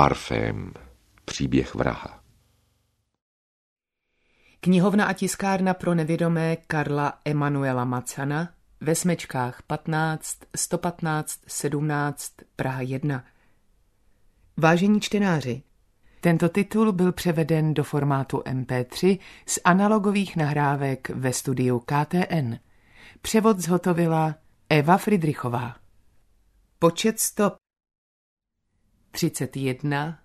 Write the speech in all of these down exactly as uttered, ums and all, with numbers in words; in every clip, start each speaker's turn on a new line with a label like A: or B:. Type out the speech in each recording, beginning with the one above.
A: Parfém. Příběh vraha.
B: Knihovna a tiskárna pro nevědomé Karla Emanuela Macana ve Smečkách patnáct, sto patnáct, sedmnáct, Praha jedna. Vážení čtenáři, tento titul byl převeden do formátu em pé tři z analogových nahrávek ve studiu K T N. Převod zhotovila Eva Fridrichová. Počet stop třicet jedna.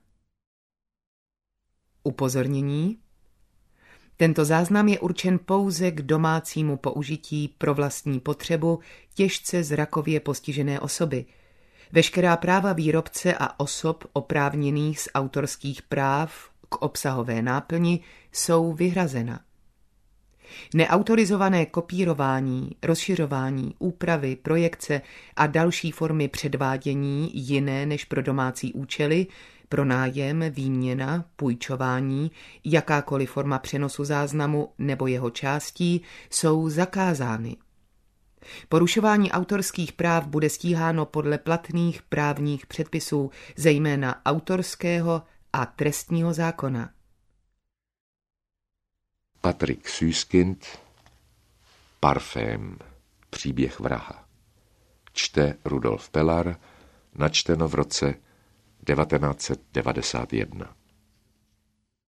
B: Upozornění. Tento záznam je určen pouze k domácímu použití pro vlastní potřebu těžce zrakově postižené osoby. Veškerá práva výrobce a osob oprávněných z autorských práv k obsahové náplni jsou vyhrazena. Neautorizované kopírování, rozšiřování, úpravy, projekce a další formy předvádění jiné než pro domácí účely, pronájem, výměna, půjčování, jakákoliv forma přenosu záznamu nebo jeho částí jsou zakázány. Porušování autorských práv bude stíháno podle platných právních předpisů, zejména autorského a trestního zákona.
A: Patrik Süskind. Parfém. Příběh vraha. Čte Rudolf Pelar. Načteno v roce devatenáct set devadesát jedna.